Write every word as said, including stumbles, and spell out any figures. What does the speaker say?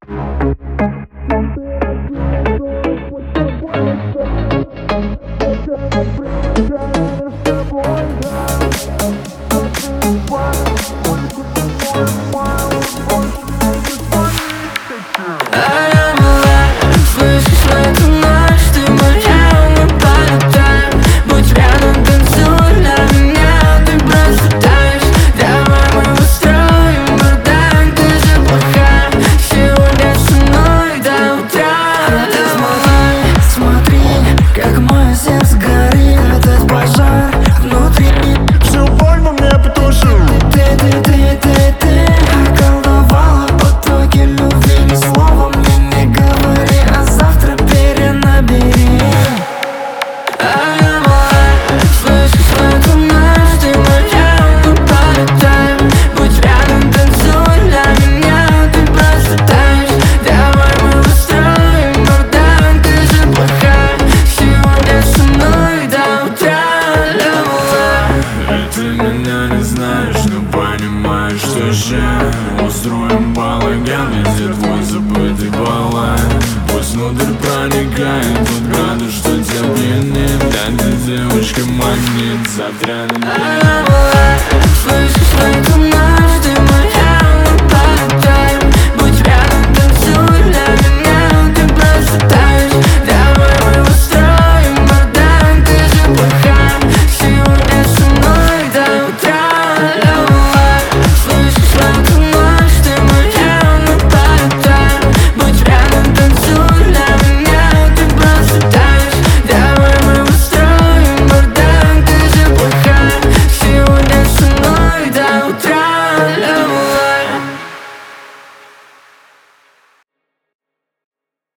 Устроим балаган, везде твой забытый баллон. Пусть внутрь проникает тот градус, что тебя пьянит. Да ты, девочка, магнит, завтра на меня. Слышишь, в этом